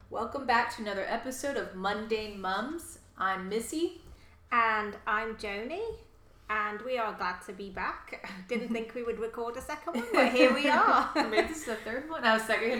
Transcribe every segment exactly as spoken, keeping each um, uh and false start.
Welcome back to another episode of Mundane Mums. I'm Missy. And I'm Joni. And we are glad to be back. Didn't think we would record a second one, but here we are. Maybe this is the third one? No, second.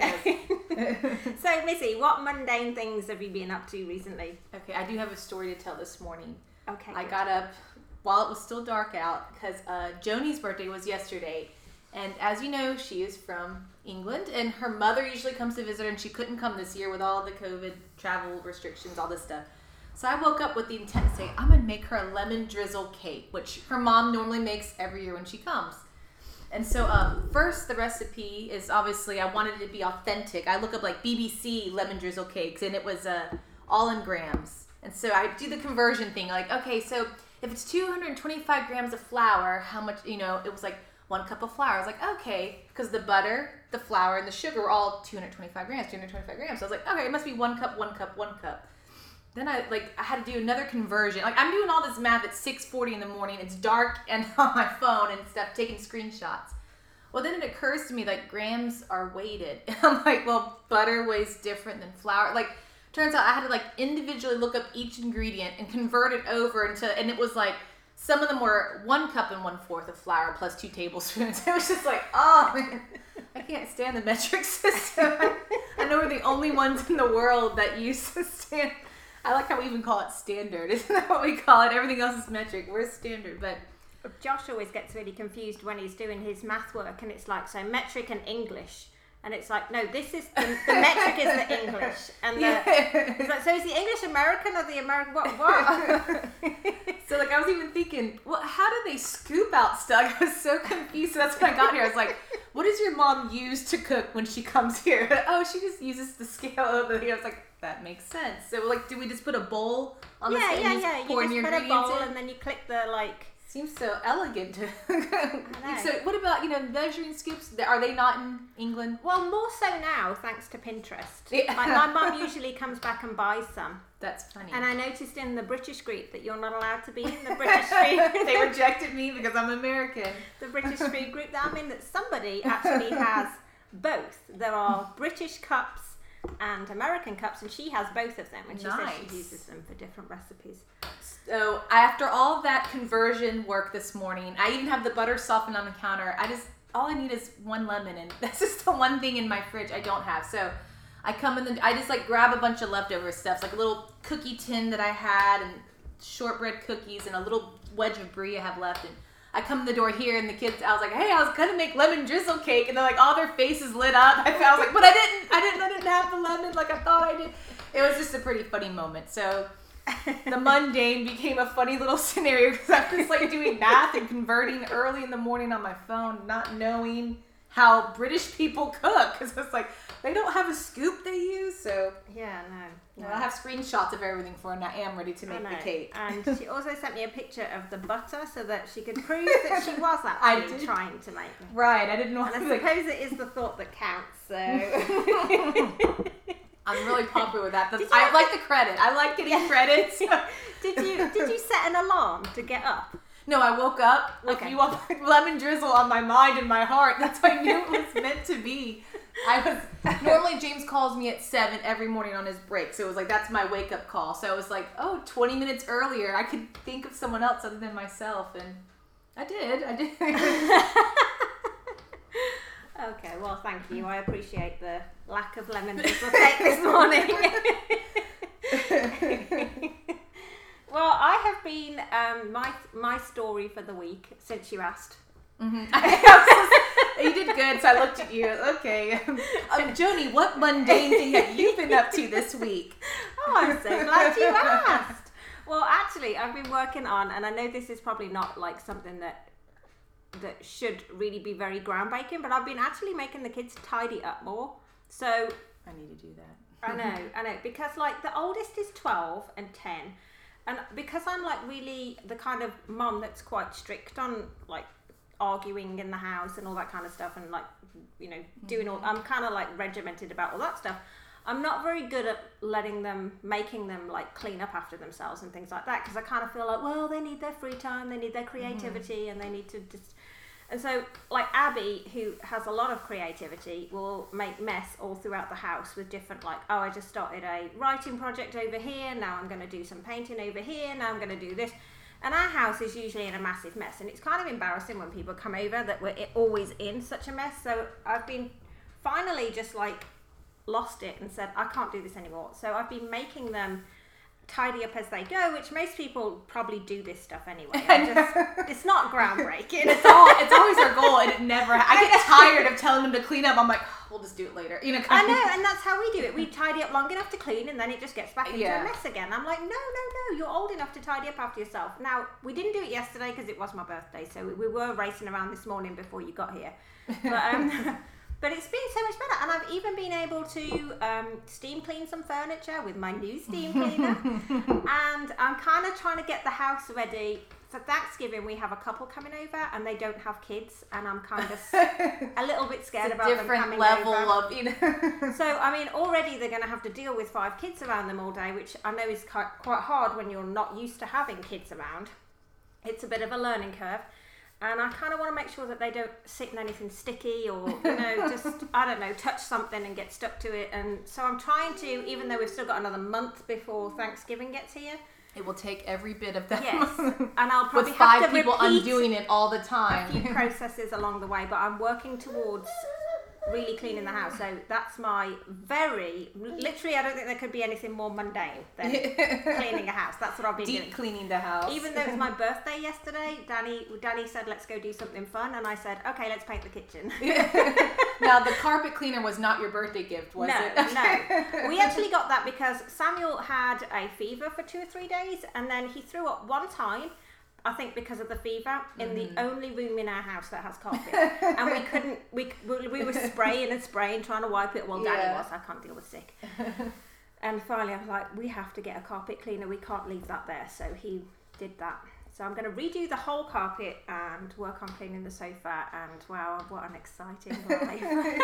So, Missy, what mundane things have you been up to recently? Okay, I do have a story to tell this morning. Okay. I good. got up while it was still dark out because uh, Joni's birthday was yesterday. And as you know, she is from England, and her mother usually comes to visit her, and she couldn't come this year with all the COVID travel restrictions, all this stuff. So I woke up with the intent to say, I'm going to make her a lemon drizzle cake, which her mom normally makes every year when she comes. And so um, first, the recipe is obviously, I wanted it to be authentic. I look up like B B C lemon drizzle cakes, and it was uh, all in grams. And so I do the conversion thing, like, okay, so if it's two hundred twenty-five grams of flour, how much, you know, it was like one cup of flour. I was like, okay, because the butter, the flour, and the sugar were all two hundred twenty-five grams, two hundred twenty-five grams. So I was like, okay, it must be one cup, one cup, one cup. Then I like I had to do another conversion. Like I'm doing all this math at six forty in the morning. It's dark and on my phone and stuff, taking screenshots. Well, then it occurs to me like grams are weighted. And I'm like, well, butter weighs different than flour. Like, turns out I had to like individually look up each ingredient and convert it over into, and it was like some of them were one cup and one fourth of flour plus two tablespoons. It was just like, oh man, I can't stand the metric system. I know we're the only ones in the world that use the stand. I like how we even call it standard. Isn't that what we call it? Everything else is metric. We're standard, but Josh always gets really confused when he's doing his math work, and it's like, so metric and English. And it's like, no, this is, the, the metric is the English. And the, yeah. it's like, so is the English American or the American, what, what? So like I was even thinking, well, how do they scoop out stuff? I was so confused. So that's when I got here. I was like, what does your mom use to cook when she comes here? Oh, she just uses the scale of the thing. I was like, that makes sense. So like, do we just put a bowl on the yeah, side yeah, and yeah. just pour You in just your put a ingredients bowl in? and then you click the like. Seems so elegant. know. So what about, you know, measuring scoops? Are they not in England? Well, more so now, thanks to Pinterest. Yeah. Like my mum usually comes back and buys some. That's funny. And I noticed in the British group that you're not allowed to be in the British group. They rejected me because I'm American. The British group group that I'm in, that somebody actually has both. There are British cups and American cups, and she has both of them, and she Nice. says she uses them for different recipes. So after all of that conversion work this morning, I even have the butter softened on the counter. I just, all I need is one lemon, and that's just the one thing in my fridge I don't have. So I come in the, I just like grab a bunch of leftover stuff, like a little cookie tin that I had, and shortbread cookies, and a little wedge of brie I have left, and I come in the door here, and the kids, I was like, hey, I was gonna make lemon drizzle cake, and they're like, all their faces lit up. I was like, but I didn't, I didn't, I didn't have the lemon like I thought I did. It was just a pretty funny moment. So the mundane became a funny little scenario because I'm just like doing math and converting early in the morning on my phone, not knowing how British people cook, because it's like they don't have a scoop they use. So Yeah, no. no. well, I have screenshots of everything for her, and I am ready to I make know. the cake. And she also sent me a picture of the butter so that she could prove that she was I actually did. trying to make them. Right, I didn't want And to I like, suppose it is the thought that counts, so... I'm really popular with that. Did I you- like the credit. I like getting Yeah. credits. Did you did you set an alarm to get up? No, I woke up with Okay. you on lemon drizzle on my mind and my heart. That's how I knew it was meant to be. I was normally James calls me at seven every morning on his break, so it was like that's my wake up call. So I was like, oh, twenty minutes earlier, I could think of someone else other than myself, and I did. I did. Okay, well, thank you. I appreciate the lack of lemon drizzle cake this morning. Well, I have been um, my my story for the week since you asked. Mm-hmm. You did good, so I looked at you. Okay, um, Joni, what mundane thing have you been up to this week? Oh, I'm so glad you asked. Well, actually, I've been working on, and I know this is probably not like something that that should really be very groundbreaking, but I've been actually making the kids tidy up more. So I need to do that. I know, I know, because like the oldest is twelve and ten, and because I'm like really the kind of mum that's quite strict on like arguing in the house and all that kind of stuff, and like, you know, doing all, I'm kind of like regimented about all that stuff. I'm not very good at letting them, making them like clean up after themselves and things like that, because I kind of feel like, well, they need their free time, they need their creativity, mm-hmm. and they need to just, And so, like Abby, who has a lot of creativity, will make mess all throughout the house with different, like, oh, I just started a writing project over here, now I'm going to do some painting over here, now I'm going to do this. And our house is usually in a massive mess, and it's kind of embarrassing when people come over that we're always in such a mess. So I've been finally just like lost it and said, I can't do this anymore. So I've been making them tidy up as they go, which most people probably do this stuff anyway. I just, it's not groundbreaking. It's all it's always our goal, and it never. I get tired of telling them to clean up. I'm like, oh, we'll just do it later. You know. I know, and that's how we do it. We tidy up long enough to clean, and then it just gets back into Yeah. a mess again. I'm like, no, no, no. You're old enough to tidy up after yourself. Now, we didn't do it yesterday because it was my birthday, so we were racing around this morning before you got here. But um. But it's been so much better, and I've even been able to um, steam clean some furniture with my new steam cleaner. And I'm kind of trying to get the house ready for Thanksgiving. We have a couple coming over, and they don't have kids, and I'm kind of a little bit scared It's a about them different coming level over. of, you know. So I mean, already they're going to have to deal with five kids around them all day, which I know is quite quite hard when you're not used to having kids around. It's a bit of a learning curve. And I kind of want to make sure that they don't sit in anything sticky or, you know, just, I don't know, touch something and get stuck to it. And so I'm trying to, even though we've still got another month before Thanksgiving gets here. It will take every bit of that. Yes. And I'll probably with have five to people repeat undoing it all the a time. few processes along the way, but I'm working towards really cleaning the house. So that's my very, literally, I don't think there could be anything more mundane than cleaning a house. That's what I've been Deep doing. cleaning the house. Even though it was my birthday yesterday, Danny Danny said, let's go do something fun. And I said, okay, let's paint the kitchen. Now, the carpet cleaner was not your birthday gift, was no, it? no. We actually got that because Samuel had a fever for two or three days. And then he threw up one time, I think because of the fever, in Mm. the only room in our house that has carpet. And we couldn't, we we were spraying and spraying, trying to wipe it. Well, Danny Yeah. was, I can't deal with sick. And finally I was like, we have to get a carpet cleaner. We can't leave that there. So he did that. So I'm going to redo the whole carpet and work on cleaning the sofa. And wow, what an exciting life.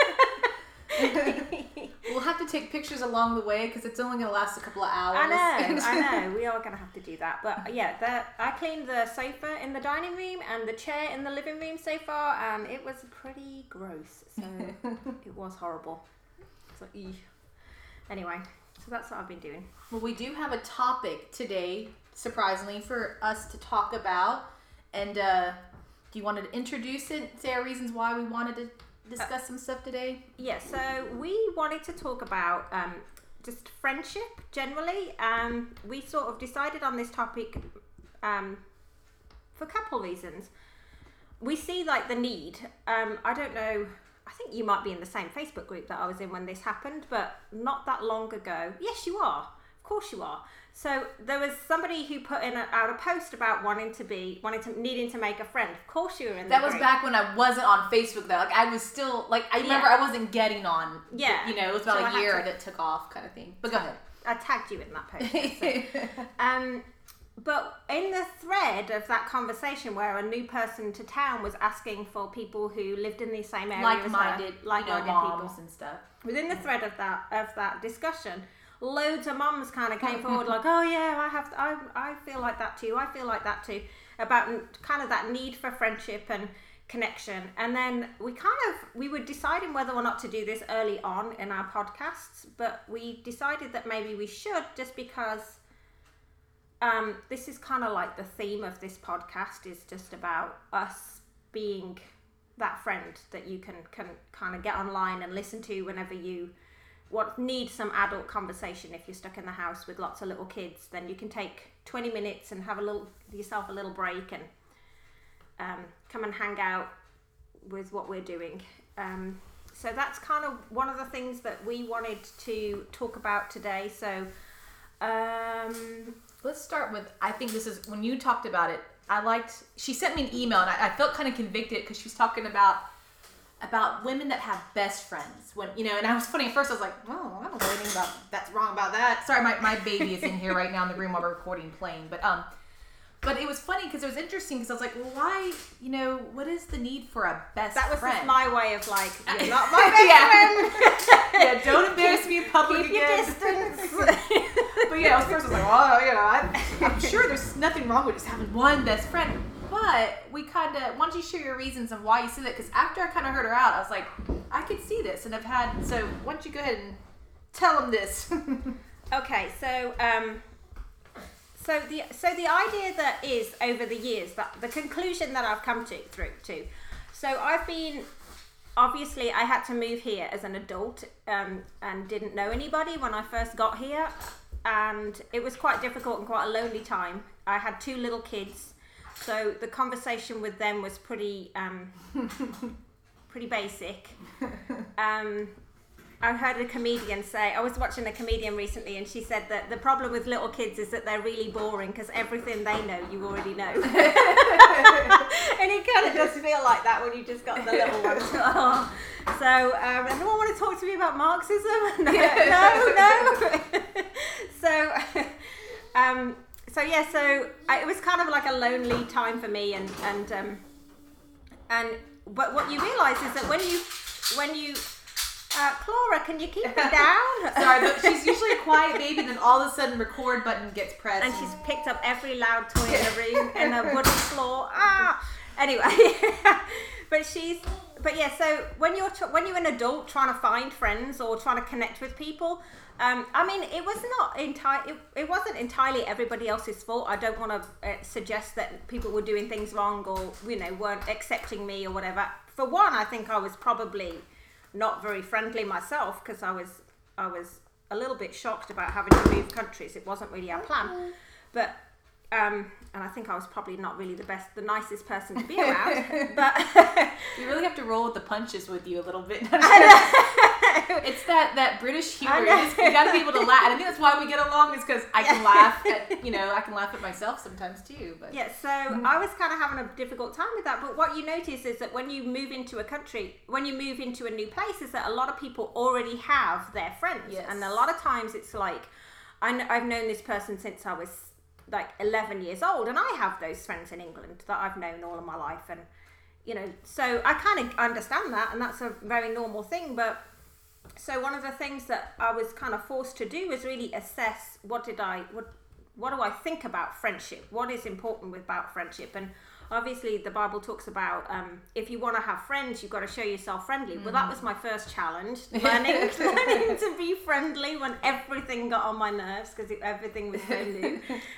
We'll have to take pictures along the way because it's only going to last a couple of hours. I know, I know. We are going to have to do that. But yeah, the, I cleaned the sofa in the dining room and the chair in the living room so far, and it was pretty gross. So it was horrible. So, eeh. Anyway, so that's what I've been doing. Well, we do have a topic today, surprisingly, for us to talk about. And uh, do you want to introduce it, say our reasons why we wanted to discuss some stuff today? Yeah, so we wanted to talk about um, just friendship generally. Um, we sort of decided on this topic um, for a couple reasons. We see like the need. Um, I don't know, I think you might be in the same Facebook group that I was in when this happened, but not that long ago. Yes, you are. Of course you are. So there was somebody who put in a, out a post about wanting to be, wanting to, needing to make a friend. Of course you were in the That was group. back when I wasn't on Facebook though. Like I was still, like I remember Yeah. I wasn't getting on. Yeah. You know, it was about So I a had year to- and it took off kind of thing. But go ahead. I tagged you in that post. So. um, but in the thread of that conversation where a new person to town was asking for people who lived in the same area Like-minded, as her, like-minded you know, moms people. and stuff. Within the thread of that of that discussion, loads of mums kind of came forward like, oh yeah, I have, I, I feel like that too. I feel like that too. About kind of that need for friendship and connection. And then we kind of, we were deciding whether or not to do this early on in our podcasts, but we decided that maybe we should, just because um, this is kind of like the theme of this podcast is just about us being that friend that you can, can kind of get online and listen to whenever you what need some adult conversation. If you're stuck in the house with lots of little kids, then you can take twenty minutes and have a little yourself a little break and um, come and hang out with what we're doing. Um, so that's kind of one of the things that we wanted to talk about today. So um, let's start with, I think this is, when you talked about it, I liked, she sent me an email and I, I felt kind of convicted because she was talking about about women that have best friends. When, you know, and I was funny at first, I was like, oh, I don't know anything about that's wrong about that. Sorry, my, my baby is in here right now in the room while we're recording playing. But um, but it was funny because it was interesting because I was like, well, why, you know, what is the need for a best that was friend? just my way of like, you're not my best friend. Yeah, don't embarrass me in public Keep your again. distance. But yeah, at first I was like, well, you know, I, I'm sure there's nothing wrong with just having one best friend. But but we kind of, why don't you share your reasons of why you see that? Because after I kind of heard her out, I was like, I could see this, and I've had, so why don't you go ahead and tell them this. Okay, so um, so the so the idea that is over the years, that the conclusion that I've come to through to, so I've been, obviously I had to move here as an adult, um, and didn't know anybody when I first got here, and it was quite difficult and quite a lonely time. I had two little kids, so the conversation with them was pretty um, pretty basic. Um, I heard a comedian say, I was watching a comedian recently, and she said that the problem with little kids is that they're really boring because everything they know, you already know. And it kind of does feel like that when you just got the little ones. Oh. So, um, anyone want to talk to me about Marxism? No, no, no. so, um, so yeah, so I, it was kind of like a lonely time for me, and and um, and but what you realise is that when you when you Uh, Clara, can you keep me down? Sorry, but she's usually a quiet baby, and then all of a sudden record button gets pressed. And she's picked up every loud toy in the room and a wooden floor. Ah! Anyway, but she's, but yeah, so when you're, tr- when you're an adult trying to find friends or trying to connect with people, um, I mean, it was not entirely, it, it wasn't entirely everybody else's fault. I don't want to uh, suggest that people were doing things wrong or, you know, weren't accepting me or whatever. For one, I think I was probably not very friendly myself because I was I was a little bit shocked about having to move countries. It wasn't really our plan, but um, and I think I was probably not really the best, the nicest person to be around. But you really have to roll with the punches with you a little bit. It's that, that British humor. You, just, you got to be able to laugh. And I think that's why we get along, is because I can laugh at, you know, I can laugh at myself sometimes too. But yeah, so I was kind of having a difficult time with that. But what you notice is that when you move into a country, when you move into a new place, is that a lot of people already have their friends. Yes. And a lot of times it's like, I kn- I've known this person since I was like eleven years old, and I have those friends in England that I've known all of my life. And, you know, so I kind of understand that, and that's a very normal thing. But so one of the things that I was kind of forced to do was really assess what did I, what, what do I think about friendship? What is important about friendship? And obviously the Bible talks about um, if you want to have friends, you've got to show yourself friendly. Mm. Well, that was my first challenge, learning, learning to be friendly when everything got on my nerves because everything was so new.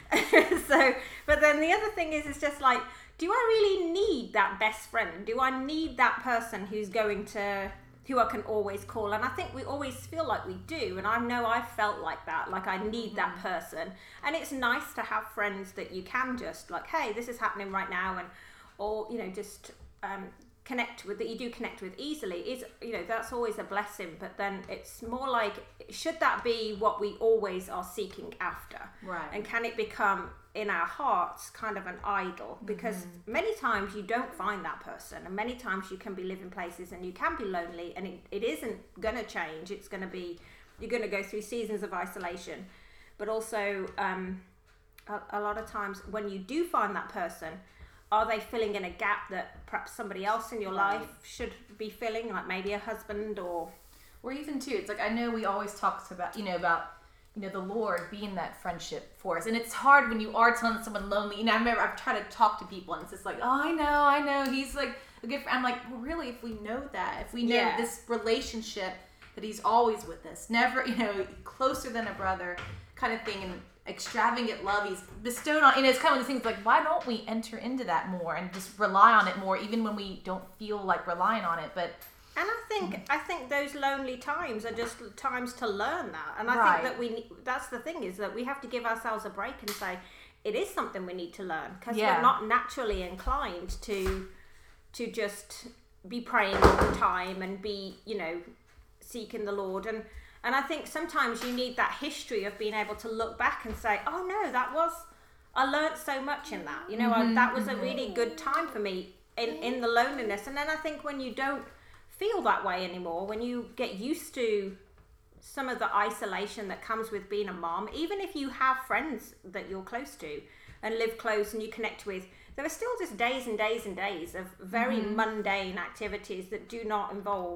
So, but then the other thing is, it's just like, do I really need that best friend? Do I need that person who's going to, who I can always call? And I think we always feel like we do, and I know I felt like that, like I need mm-hmm. that person. And it's nice to have friends that you can just like, hey, this is happening right now, and or you know, just um, connect with, that you do connect with easily. Is, you know, that's always a blessing. But then it's more like, should that be what we always are seeking after? Right. And can it become in our hearts kind of an idol? Because mm-hmm. many times you don't find that person, and many times you can be living places and you can be lonely, and it, it isn't going to change. It's going to be, you're going to go through seasons of isolation. But also um, a, a lot of times when you do find that person, are they filling in a gap that perhaps somebody else in your right. life should be filling, like maybe a husband or or even too, it's like, I know we always talk about, you know, about you know, the Lord being that friendship for us. And it's hard when you are telling someone lonely. You know, I remember I've tried to talk to people, and it's just like, oh, I know, I know. He's like a good friend. I'm like, well, really, if we know that, if we know yeah. this relationship, that he's always with us, never, you know, closer than a brother kind of thing, and extravagant love he's bestowed on, you know, it's kind of the things like, why don't we enter into that more and just rely on it more, even when we don't feel like relying on it? But And I think I think those lonely times are just times to learn that. And I right. think that we that's the thing, is that we have to give ourselves a break and say it is something we need to learn, because yeah. we're not naturally inclined to to just be praying all the time and be, you know, seeking the Lord. And and I think sometimes you need that history of being able to look back and say, oh no, that was, I learned so much in that. You know, mm-hmm. I, that was a really good time for me in, in the loneliness. And then I think when you don't feel that way anymore, when you get used to some of the isolation that comes with being a mom, even if you have friends that you're close to and live close and you connect with, there are still just days and days and days of very mm-hmm. mundane activities that do not involve,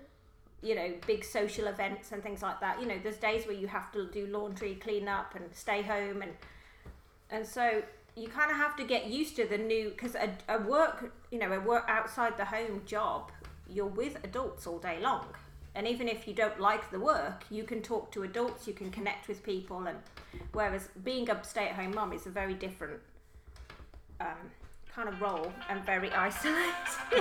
you know, big social events and things like that. You know, there's days where you have to do laundry, clean up and stay home, and and so you kind of have to get used to the new, because a, a work, you know, a work outside the home job, you're with adults all day long. And even if you don't like the work, you can talk to adults, you can connect with people. And whereas being a stay-at-home mum is a very different um, kind of role and very isolated.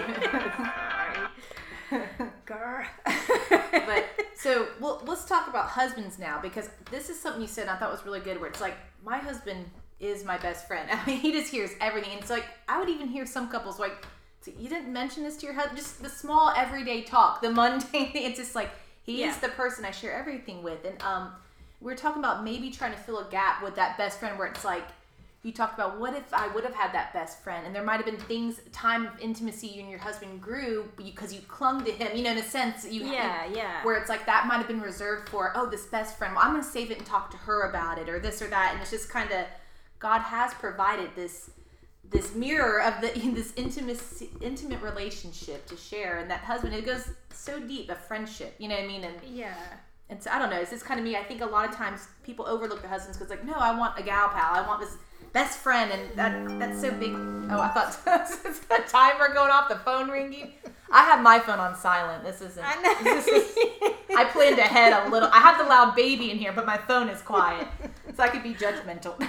Sorry. Girl. But so well, let's talk about husbands now, because this is something you said and I thought was really good, where it's like, my husband is my best friend. I mean, he just hears everything. And it's like, I would even hear some couples like, so you didn't mention this to your husband? Just the small everyday talk, the mundane thing. It's just like, he yeah. is the person I share everything with. And um, we were talking about maybe trying to fill a gap with that best friend, where it's like, you talked about, what if I would have had that best friend, and there might have been things, time of intimacy you and your husband grew because you clung to him, you know, in a sense, you yeah, you, yeah, where it's like that might have been reserved for, oh, this best friend, well, I'm going to save it and talk to her about it, or this or that, and it's just kind of, God has provided this this mirror of the this intimate intimate relationship to share, and that husband, it goes so deep, a friendship, you know what I mean, and yeah. And so I don't know, it's just kind of me. I think a lot of times people overlook their husbands because like, no, I want a gal pal, I want this best friend, and that that's so big. Oh, I thought it's the timer going off, the phone ringing. I have my phone on silent. This isn't. I know. This is, I planned ahead a little. I have the loud baby in here, but my phone is quiet, so I could be judgmental.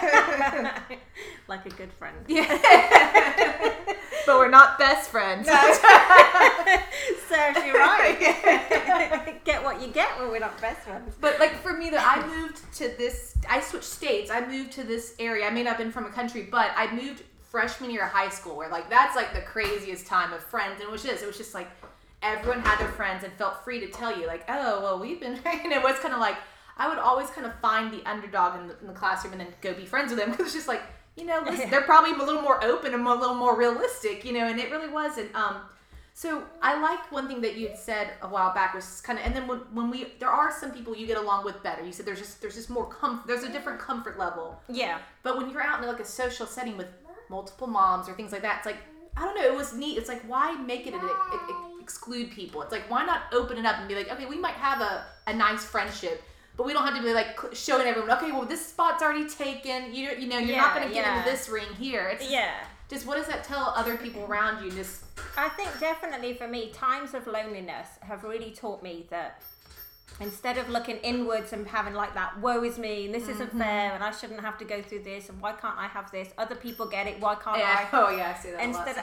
Like a good friend. Yeah. But we're not best friends. No. Serves you right. Get what you get when we're not best friends. But like for me, that I moved to this. I switched states. I moved to this area. I may not have been from a country, but I moved freshman year of high school, where like that's like the craziest time of friends, and it was just it was just like everyone had their friends and felt free to tell you like, oh well, we've been, and it was kind of like I would always kind of find the underdog in the, in the classroom and then go be friends with them, because it's just like, you know, listen, they're probably a little more open and a little more realistic, you know, and it really was. And um so I like one thing that you had said a while back was kind of, and then when, when we, there are some people you get along with better. You said there's just there's just more comfort, there's a different comfort level. Yeah. But when you're out in like a social setting with multiple moms or things like that, it's like, I don't know, it was neat. It's like, why make it, an, it, it exclude people? It's like, why not open it up and be like, okay, we might have a, a nice friendship, but we don't have to be like showing everyone, okay, well, this spot's already taken. You you know, you're yeah, not going to get yeah. into this ring here. It's just, yeah. Just what does that tell other people around you? Just I think definitely for me, times of loneliness have really taught me that instead of looking inwards and having like that, woe is me, and this isn't mm-hmm. fair, and I shouldn't have to go through this, and why can't I have this? Other people get it, why can't yeah. I? Oh yeah, I see that Instead,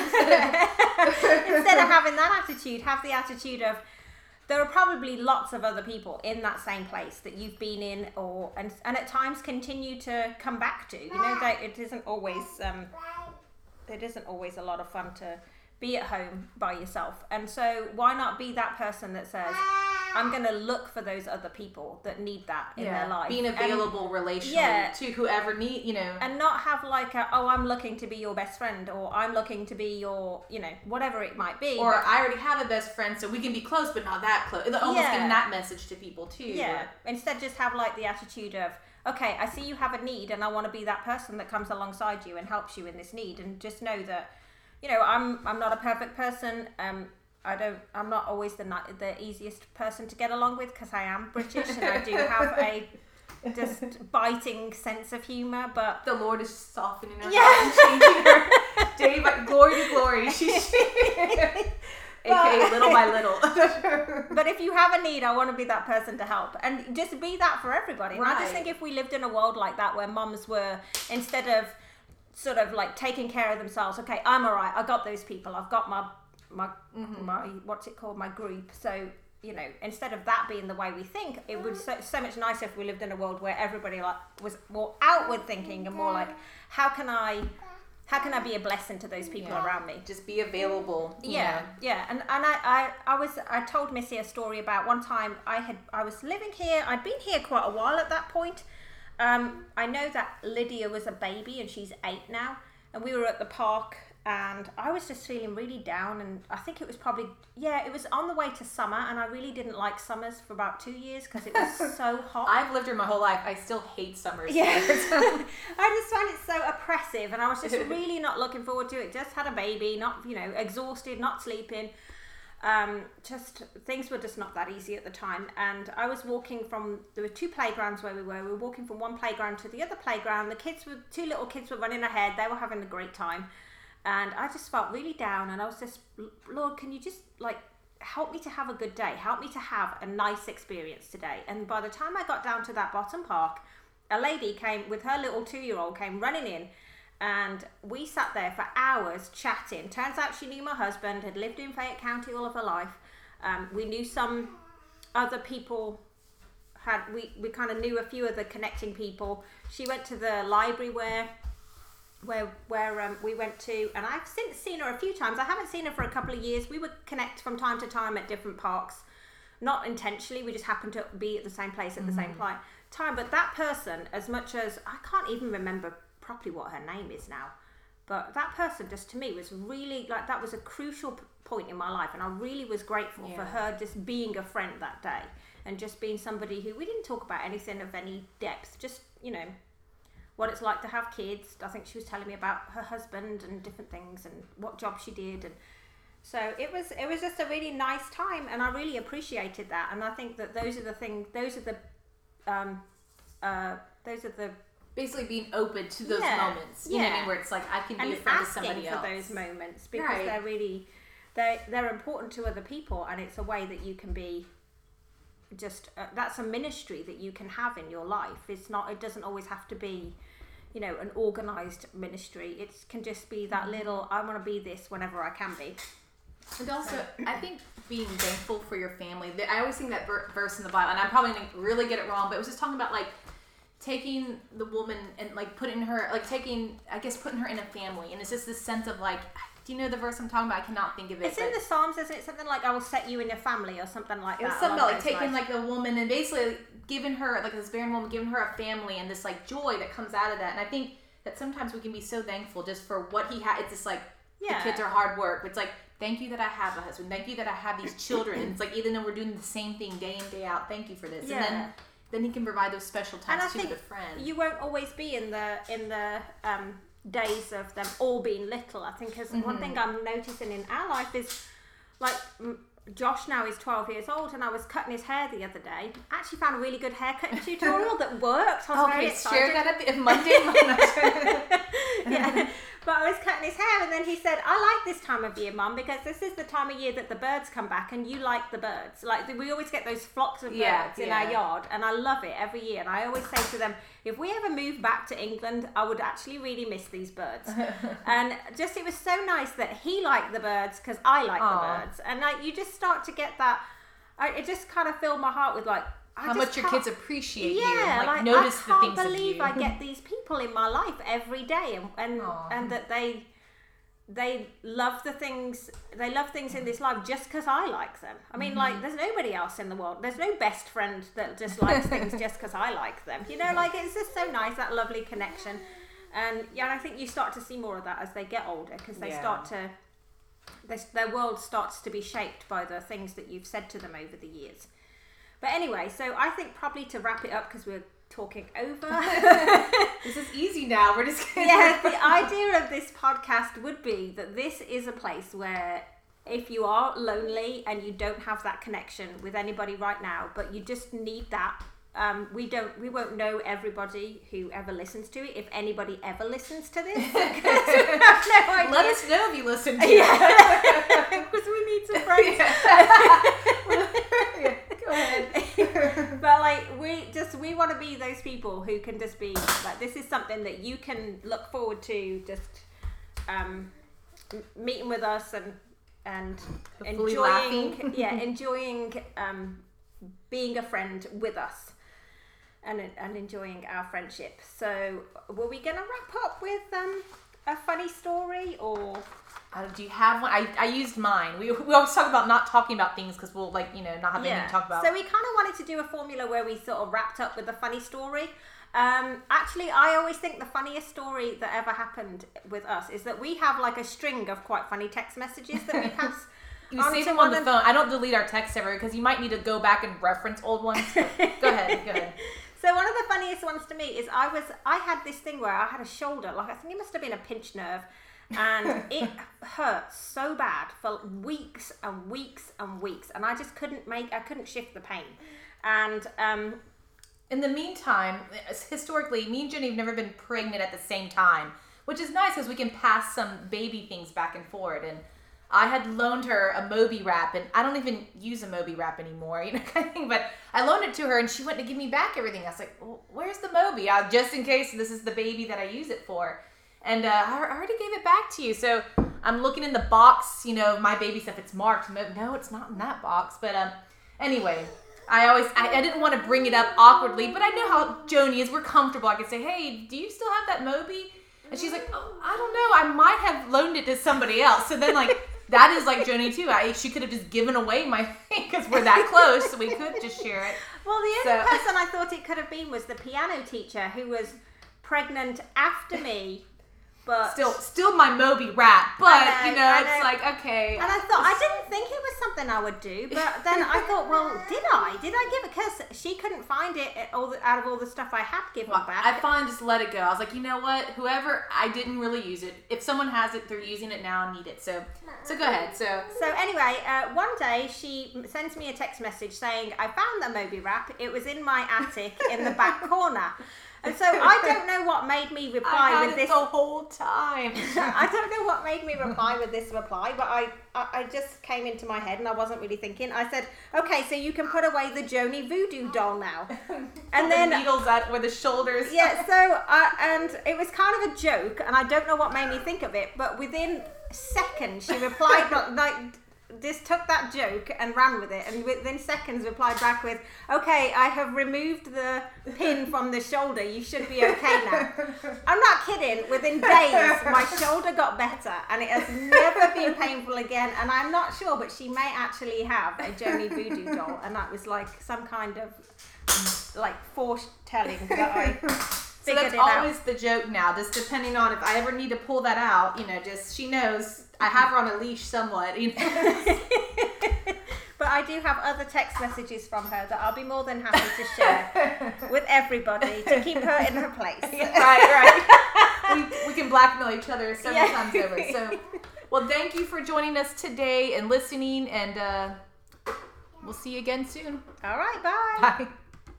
a lot. of, instead of having that attitude, have the attitude of, there are probably lots of other people in that same place that you've been in, or and and at times continue to come back to. You know, that it isn't always um, it isn't always a lot of fun to be at home by yourself. And so why not be that person that says, I'm going to look for those other people that need that in yeah. their life. Being available and, relationally yeah. to whoever need, you know. And not have like a, oh, I'm looking to be your best friend, or I'm looking to be your, you know, whatever it might be. Or but, I already have a best friend, so we can be close, but not that close. Almost yeah. getting that message to people too. Yeah. Or, Instead, just have like the attitude of, okay, I see you have a need, and I want to be that person that comes alongside you and helps you in this need. And just know that, you know, I'm I'm not a perfect person. Um, I don't. I'm not always the the easiest person to get along with, because I am British and I do have a just biting sense of humour. But the Lord is softening her yeah. heart and changing her day by glory to glory. She's A K A little by little. But if you have a need, I want to be that person to help, and just be that for everybody. Right. And I just think if we lived in a world like that, where mums were, instead of sort of like taking care of themselves, okay, I'm all right, I got those people, I've got my my mm-hmm. my what's it called, my group. So, you know, instead of that being the way we think, it would be so, so much nicer if we lived in a world where everybody like was more outward thinking and more like, how can I how can I be a blessing to those people yeah. around me? Just be available. Yeah, know. yeah. And and I, I, I was I told Missy a story about one time I had I was living here. I'd been here quite a while at that point. Um, I know that Lydia was a baby and she's eight now, and we were at the park, and I was just feeling really down, and I think it was probably, yeah, it was on the way to summer, and I really didn't like summers for about two years because it was so hot. I've lived here my whole life. I still hate summers. Yeah. I just find it so oppressive, and I was just really not looking forward to it. Just had a baby, not, you know, exhausted, not sleeping. um, just things were just not that easy at the time. And I was walking from, there were two playgrounds where we were. We were walking from one playground to the other playground. The kids were, two little kids were running ahead. They were having a great time. And I just felt really down. And I was just, Lord, can you just like help me to have a good day? Help me to have a nice experience today. And by the time I got down to that bottom park, a lady came with her little two-year-old, came running in. And we sat there for hours chatting. Turns out she knew my husband, had lived in Fayette County all of her life. Um, we knew some other people, had we, we kind of knew a few of the connecting people. She went to the library where where where um, we went to, and I've since seen her a few times. I haven't seen her for a couple of years. We would connect from time to time at different parks, not intentionally. We just happened to be at the same place at mm-hmm. the same time. But that person, as much as I can't even remember properly what her name is now, but that person just to me was really like, that was a crucial p- point in my life, and I really was grateful yeah. for her just being a friend that day, and just being somebody who, we didn't talk about anything of any depth, just, you know, what it's like to have kids. I think she was telling me about her husband and different things and what job she did, and so it was it was just a really nice time, and I really appreciated that. And I think that those are the things, those are the um uh those are the basically being open to those yeah, moments, you yeah. know what I mean, where it's like I can be and a friend to somebody for else. Those moments, because right. they're really they they're important to other people, and it's a way that you can be just uh, that's a ministry that you can have in your life. It's not, it doesn't always have to be, you know, an organized ministry. It can just be that little, I want to be this whenever I can be. And also, I think being thankful for your family. I always think that verse in the Bible, and I'm probably going to really get it wrong, but it was just talking about like taking the woman and like putting her, like taking, I guess putting her in a family. And it's just this sense of like, do you know the verse I'm talking about? I cannot think of it. It's in the Psalms, isn't it? Something like, I will set you in your family or something like that. It was something about like taking like the woman and basically giving her, like this barren woman, giving her a family and this like joy that comes out of that. And I think that sometimes we can be so thankful just for what he had. It's just like, yeah. the kids are hard work. It's like, thank you that I have a husband. Thank you that I have these children. And it's like, even though we're doing the same thing day in, day out, thank you for this. Yeah. And then then he can provide those special times too with a friend. You won't always be in the in the um, days of them all being little. I think because mm-hmm. one thing I'm noticing in our life is like Josh now is twelve years old, and I was cutting his hair the other day. I actually found a really good haircutting tutorial that worked. I was okay, very excited. Share that at the Monday. Yeah, but I was cutting his hair, and then he said, "I like this time of year, Mum, because this is the time of year that the birds come back, and you like the birds. Like we always get those flocks of birds yeah, in yeah. our yard, and I love it every year. And I always say to them, if we ever move back to England, I would actually really miss these birds." And just it was so nice that he liked the birds because I like Aww. the birds, and like you just start to get that. I, it just kind of filled my heart with like. I How much your kids appreciate yeah, you and like, like notice the things of you. I can't believe I get these people in my life every day, and and, and that they they love the things they love things in this life just because I like them. I mean, mm-hmm. like there's nobody else in the world. There's no best friend that just likes things just because I like them. You know, like it's just so nice, that lovely connection. And yeah, I think you start to see more of that as they get older, because they yeah. start to they, their world starts to be shaped by the things that you've said to them over the years. But anyway, so I think probably to wrap it up, because we're talking over. This is easy now. We're just kidding. Yeah, the idea of this podcast would be that this is a place where if you are lonely and you don't have that connection with anybody right now, but you just need that. Um, we don't. We won't know everybody who ever listens to it, if anybody ever listens to this. We have no idea. Let us know if you listen to yeah. it. Because we need some friends. Yeah. Go ahead. But like we just we want to be those people who can just be like, this is something that you can look forward to, just um, meeting with us and and Hopefully enjoying laughing. yeah enjoying um, being a friend with us. And, and enjoying our friendship. So, were we going to wrap up with um, a funny story, or uh, do you have one? I, I used mine. We we always talk about not talking about things because we'll like you know not have yeah. anything to talk about. So we kind of wanted to do a formula where we sort of wrapped up with a funny story. Um, actually, I always think the funniest story that ever happened with us is that we have like a string of quite funny text messages that we pass. You save them on the phone. I don't delete our text ever because you might need to go back and reference old ones. Go ahead, go ahead. So one of the funniest ones to me is I was I had this thing where I had a shoulder, like I think it must have been a pinched nerve, and it hurt so bad for weeks and weeks and weeks, and I just couldn't make, I couldn't shift the pain. And um, in the meantime, historically, me and Jenny have never been pregnant at the same time, which is nice because we can pass some baby things back and forth. And I had loaned her a Moby wrap, and I don't even use a Moby wrap anymore, you know, kind of thing. But I loaned it to her, and she went to give me back everything. I was like, well, "Where's the Moby? Uh, just in case this is the baby that I use it for." And uh, I already gave it back to you, so I'm looking in the box, you know, my baby stuff. It's marked. No, it's not in that box. But um, anyway, I always I, I didn't want to bring it up awkwardly, but I know how Joni is. We're comfortable. I could say, "Hey, do you still have that Moby?" And she's like, "Oh, I don't know. I might have loaned it to somebody else." So then, like, that is like Joni too. I, she could have just given away my thing because we're that close, so we could just share it. Well, the only So- person I thought it could have been was the piano teacher who was pregnant after me, but Still, still my Moby wrap, but I know, you know, I it's know. like okay. And I thought, I didn't think it was something I would do, but then I thought, well, did I? Did I give it? Because she couldn't find it at all the, out of all the stuff I had given Well, back. I finally just let it go. I was like, you know what? Whoever, I didn't really use it. If someone has it, they're using it now and need it. So, so go ahead. So, So anyway, uh, one day she sends me a text message saying, I found the Moby wrap. It was in my attic in the back corner. And so I don't know what made me I reply had with it this. the whole time. I don't know what made me reply with this reply, but I, I, I just came into my head and I wasn't really thinking. I said, okay, so you can put away the Joni voodoo doll now. And the then needles at where the shoulders. yeah, so uh, and it was kind of a joke, and I don't know what made me think of it, but within seconds she replied like just took that joke and ran with it, and within seconds replied back with, okay, I have removed the pin from the shoulder, you should be okay now. I'm not kidding, within days my shoulder got better and it has never been painful again, and I'm not sure, but she may actually have a Joni voodoo doll, and that was like some kind of like foretelling that I So figured that's it out. always the joke now. Just depending on if I ever need to pull that out, you know, just she knows I have her on a leash somewhat. You know. But I do have other text messages from her that I'll be more than happy to share with everybody to keep her in her place. right, right. We, we can blackmail each other several Yeah. times over. So, well, thank you for joining us today and listening, and uh, we'll see you again soon. All right, bye. Bye.